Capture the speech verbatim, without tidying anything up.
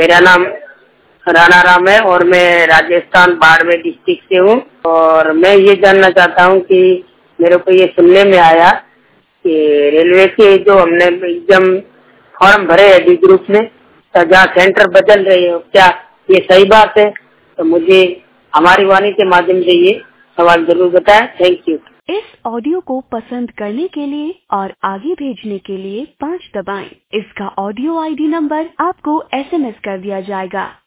मेरा नाम राणा राम है और मैं राजस्थान बाड़मेर डिस्ट्रिक्ट से हूँ। और मैं ये जानना चाहता हूँ कि मेरे को ये सुनने में आया कि रेलवे के जो हमने एग्जाम फॉर्म भरे हैं डी ग्रुप में, तो जहाँ सेंटर बदल रहे हो, क्या ये सही बात है? तो मुझे हमारी वाणी के माध्यम से ये सवाल जरूर बताएं। Thank you. इस ऑडियो को पसंद करने के लिए और आगे भेजने के लिए पाँच दबाएं। इसका ऑडियो आईडी नंबर आपको एसएमएस कर दिया जाएगा।